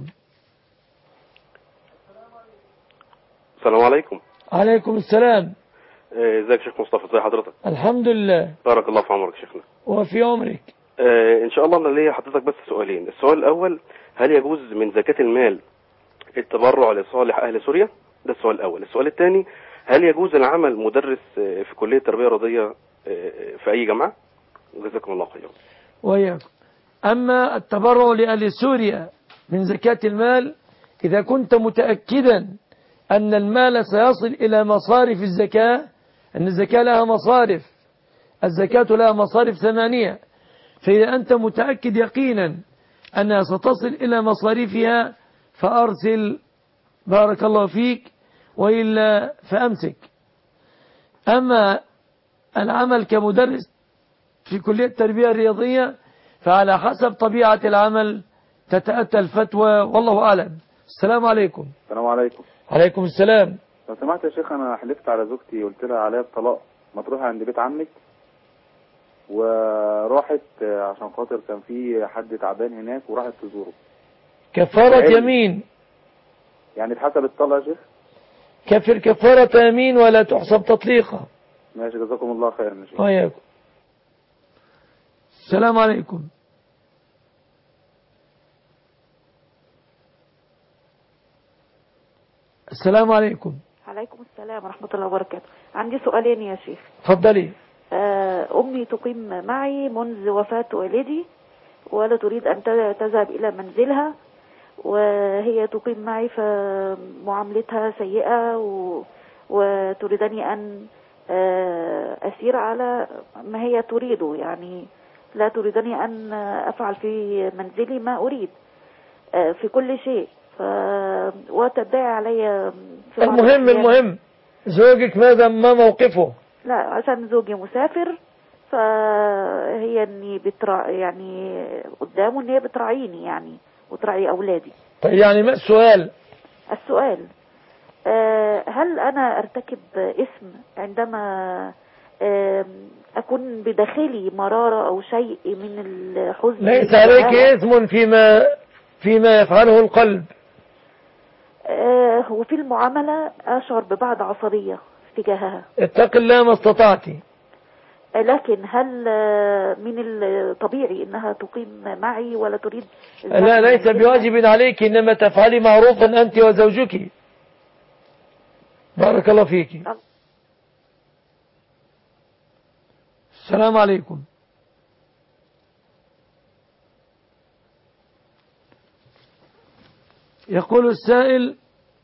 السلام عليكم. عليكم السلام. ازيك شيخ مصطفى؟ ازي حضرتك؟ الحمد لله. بارك الله في عمرك شيخنا. وفي عمرك. ان شاء الله. انا ليا حضرتك بس سؤالين. السؤال الاول، هل يجوز من زكاة المال التبرع لصالح اهل سوريا؟ ده السؤال الاول. السؤال الثاني، هل يجوز العمل مدرس في كلية تربية رياضية في اي جامعة؟ جزاكم الله خيرا. وياكم. اما التبرع لاهل سوريا من زكاة المال، اذا كنت متأكدا ان المال سيصل الى مصارف الزكاة، ان الزكاة لها مصارف، الزكاة لها مصارف 8، فإذا أنت متأكد يقينا أنها ستصل إلى مصاريفها فأرسل بارك الله فيك، وإلا فأمسك. أما العمل كمدرس في كلية التربية الرياضية فعلى حسب طبيعة العمل تتأتى الفتوى والله أعلم. السلام عليكم. السلام عليكم. عليكم السلام. لو سمحت يا شيخ، أنا حلفت على زوجتي قلت لها عليها الطلاق ما تروحي عند بيت عمك، وراحت عشان خاطر كان في حد تعبان هناك وراحت تزوره. كفارة يمين يعني اتحسب الطلاق يا شيخ؟ كفر كفارة يمين ولا تحسب تطليقة. ماشي جزاكم الله خيرا يا شيخ. وياكم. السلام عليكم. السلام عليكم. وعليكم السلام ورحمة الله وبركاته. عندي سؤالين يا شيخ. اتفضلي. أمي تقيم معي منذ وفاة والدي، ولا تريد أن تذهب إلى منزلها، وهي تقيم معي فمعاملتها سيئة، وتريدني أن أسير على ما هي تريده، يعني لا تريدني أن أفعل في منزلي ما أريد في كل شيء، وتدعي علي. المهم زوجك ما موقفه؟ لا، عشان زوجي مسافر، فهي اني يعني قدامه ان هي بتراعيني يعني وتراعي اولادي. طيب يعني ما السؤال؟ السؤال هل انا ارتكب اسم عندما اكون بداخلي مرارة او شيء من الحزن؟ ليس عليك اسم فيما يفعله القلب. وفي المعاملة اشعر ببعض عصبية تجاهها. اتق الله ما استطعتي. لكن هل من الطبيعي انها تقيم معي ولا تريد؟ لا، ليس بواجب عليك، انما تفعلي معروفا انت وزوجك. بارك الله فيك. السلام عليكم. يقول السائل: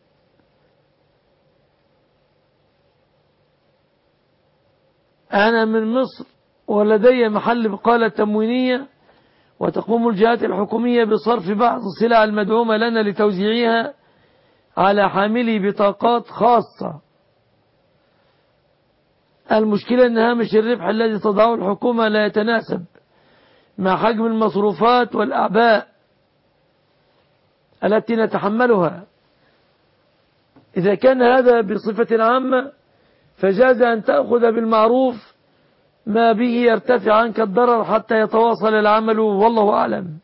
أنا من مصر ولدي محل بقالة تموينية، وتقوم الجهات الحكومية بصرف بعض السلع المدعومة لنا لتوزيعها على حاملي بطاقات خاصة. المشكلة أن هامش الربح الذي تضعه الحكومة لا يتناسب مع حجم المصروفات والأعباء التي نتحملها. إذا كان هذا بصفة عامة فجاز أن تأخذ بالمعروف ما به يرتفع عنك الضرر حتى يتواصل العمل، والله أعلم.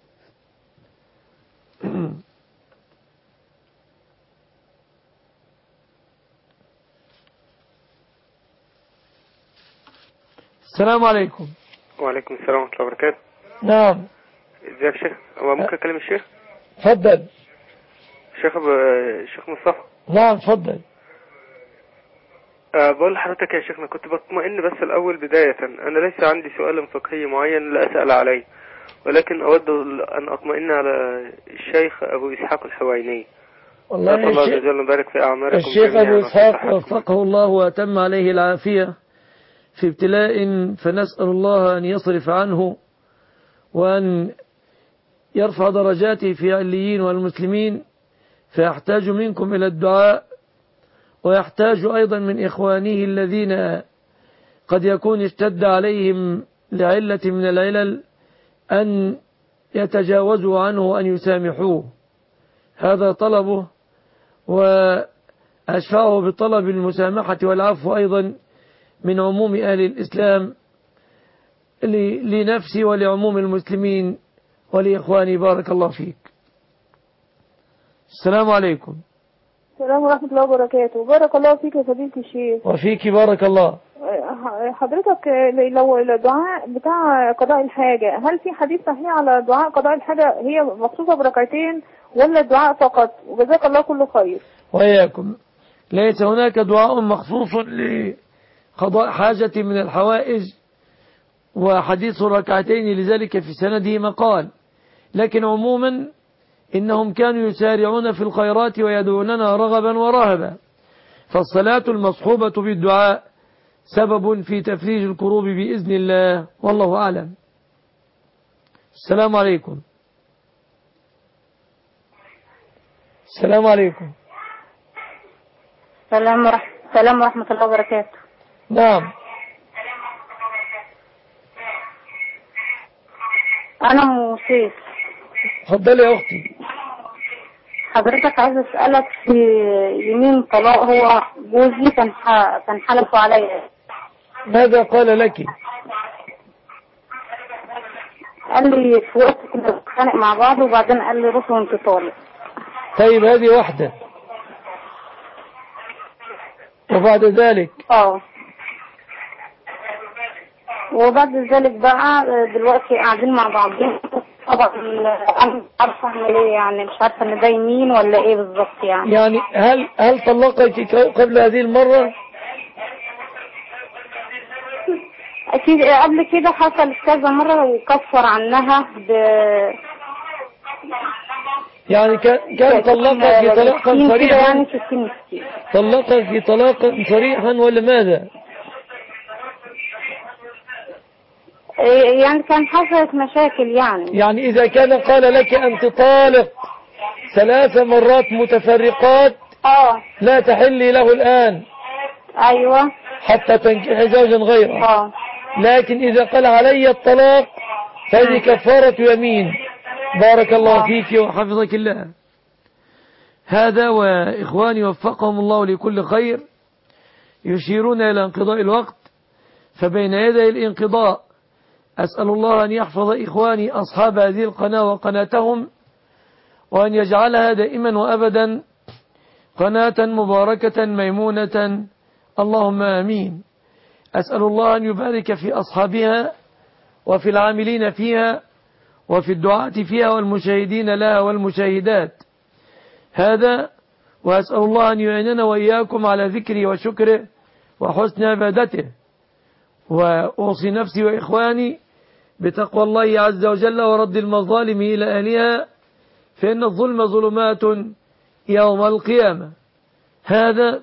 السلام عليكم. وعليكم السلام ورحمة الله وبركاته. نعم. ازيك يا شيخ؟ هو ممكن اكلم الشيخ؟ تفضل. شيخ مصطفى. نعم تفضل. بقول لحضرتك يا شيخنا، كنت بطمئن بس الأول بداية، أنا ليس عندي سؤال فقهي معين لا أسأل عليه، ولكن أود أن أطمئن على الشيخ أبو إسحاق الحويني. والله الله عز وجل يبارك في أعماركم. الشيخ أبو إسحاق وفقه الله وأتم عليه العافية في ابتلاء، فنسأل الله أن يصرف عنه وأن يرفع درجاته في عليين والمسلمين، فيحتاج منكم إلى الدعاء، ويحتاج أيضا من إخوانه الذين قد يكون اشتد عليهم لعلة من العلل أن يتجاوزوا عنه وأن يسامحوه. هذا طلبه، وأشفعه بطلب المسامحة والعفو أيضا من عموم أهل الإسلام لنفسي ولعموم المسلمين ولإخواني. بارك الله فيك. السلام عليكم. السلام ورحمة الله وبركاته. بارك الله فيك يا فضيلة الشيخ. وفيك بارك الله. حضرتك لو الدعاء بتاع قضاء الحاجة، هل في حديث صحيح على دعاء قضاء الحاجة هي مخصوصة بركعتين ولا الدعاء فقط؟ وجزاك الله كل خير. وإياكم. ليس هناك دعاء مخصوص لقضاء حاجة من الحوائج وحديث ركعتين لذلك في سنده مقال، لكن عموما إنهم كانوا يسارعون في الخيرات ويدعوننا رغبا ورهبا، فالصلاة المصحوبة بالدعاء سبب في تفريج الكروب بإذن الله، والله أعلم. السلام عليكم. السلام عليكم. السلام ورحمة الله وبركاته. نعم. أنا موسيس. اتفضلي يا أختي. حضرتك عايز أسألك في يمين طلاق، هو جوزي كان حلف عليا. ماذا قال لك؟ قال لي في وقت كنا بنتخانق مع بعض، وبعدين قال لي روح وانت طالق. طيب هذه واحدة، وبعد ذلك وبعد ذلك بقى دلوقتي قاعدين مع بعضين طبعا انا مش عارفه اعمل ايه، يعني مش عارفه ان ده يمين ولا ايه بالظبط يعني. يعني هل طلقك قبل هذه المرة؟ اكيد قبل كده حصل كذا مرة وكفر عنها يعني كان طلقك طلاقا صريحا يعني 60. طلقك طلاقا صريحا ولا ماذا؟ يعني كان حصلت مشاكل يعني إذا كان قال لك أنت طالق 3 مرات متفرقات لا تحلي له الآن. أيوة. حتى تنكح زوجا غيره. لكن إذا قال علي الطلاق فهذه كفارة يمين. بارك الله فيك وحفظك الله. هذا وإخواني وفقهم الله لكل خير يشيرون إلى انقضاء الوقت، فبين يدي الانقضاء أسأل الله أن يحفظ إخواني أصحاب هذه القناة وقناتهم، وأن يجعلها دائما وأبدا قناة مباركة ميمونة، اللهم آمين. أسأل الله أن يبارك في أصحابها وفي العاملين فيها وفي الدعاة فيها والمشاهدين لها والمشاهدات. هذا وأسأل الله أن يعيننا وإياكم على ذكره وشكره وحسن عبادته. وأوصي نفسي وإخواني بتقوى الله عز وجل ورد المظالم إلى أهلها، فإن الظلم ظلمات يوم القيامة. هذا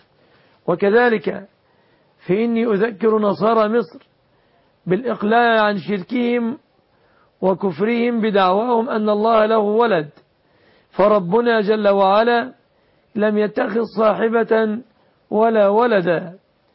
وكذلك فإني أذكر نصارى مصر بالإقلاع عن شركهم وكفرهم بدعواهم أن الله له ولد، فربنا جل وعلا لم يتخذ صاحبة ولا ولدا،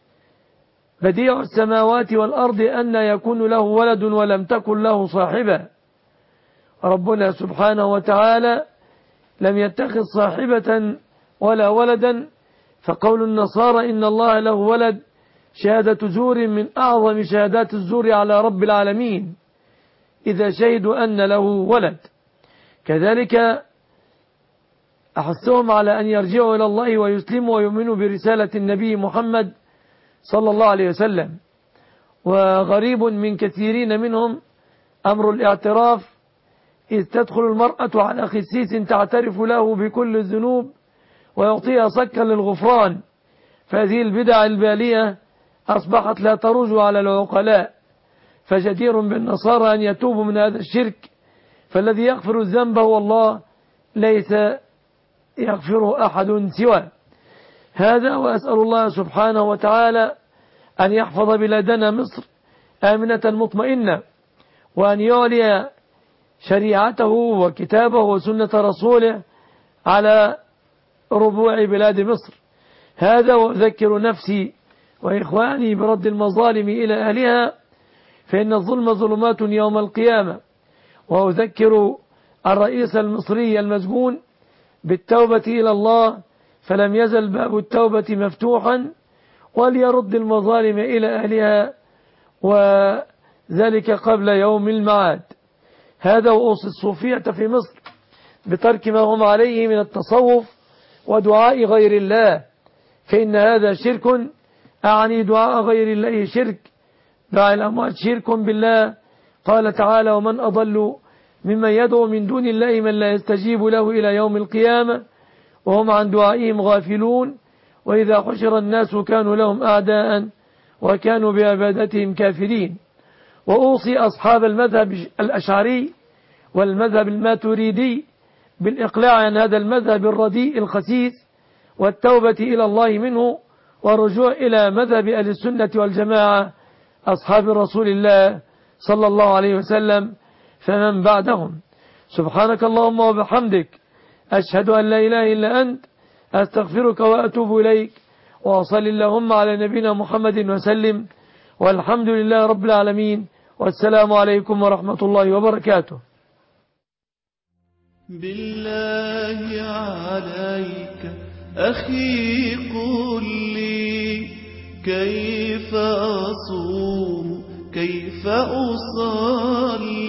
بديع السماوات والأرض أن يكون له ولد ولم تكن له صاحبة. ربنا سبحانه وتعالى لم يتخذ صاحبة ولا ولدا، فقول النصارى إن الله له ولد شهادة زور من أعظم شهادات الزور على رب العالمين إذا شهدوا أن له ولد. كذلك أحثهم على أن يرجعوا إلى الله ويسلموا ويؤمنوا برسالة النبي محمد صلى الله عليه وسلم. وغريب من كثيرين منهم أمر الاعتراف، إذ تدخل المرأة على خسيس تعترف له بكل الذنوب ويعطيها صكا للغفران، فهذه البدع البالية أصبحت لا تروج على العقلاء، فجدير بالنصارى أن يتوبوا من هذا الشرك، فالذي يغفر الذنب هو الله ليس يغفره أحد سواه. هذا وأسأل الله سبحانه وتعالى أن يحفظ بلادنا مصر آمنة مطمئنة، وأن يعلي شريعته وكتابه وسنة رسوله على ربوع بلاد مصر. هذا وأذكر نفسي وإخواني برد المظالم إلى أهلها، فإن الظلم ظلمات يوم القيامة. وأذكر الرئيس المصري المسجون بالتوبة إلى الله، فلم يزل باب التوبة مفتوحا، وليرد المظالم إلى أهلها، وذلك قبل يوم المعاد. هذا وأوصي الصوفية في مصر بترك ما هم عليه من التصوف ودعاء غير الله، فإن هذا شرك، أعني دعاء غير الله شرك، دعاء الأموات شرك بالله. قال تعالى: ومن أضل ممن يدعو من دون الله من لا يستجيب له إلى يوم القيامة وهم عن دعائهم غافلون، وإذا حشر الناس كانوا لهم أعداء وكانوا بعبادتهم كافرين. وأوصي أصحاب المذهب الأشعري والمذهب الماتريدي بالإقلاع عن هذا المذهب الرديء الخسيس والتوبة إلى الله منه، والرجوع إلى مذهب أهل السنة والجماعة أصحاب رسول الله صلى الله عليه وسلم فمن بعدهم. سبحانك اللهم وبحمدك، أشهد أن لا إله إلا أنت، أستغفرك وأتوب إليك، وصل اللهم على نبينا محمد وسلم، والحمد لله رب العالمين، والسلام عليكم ورحمة الله وبركاته. بالله عليك أخي قل لي كيف أصوم كيف أصلي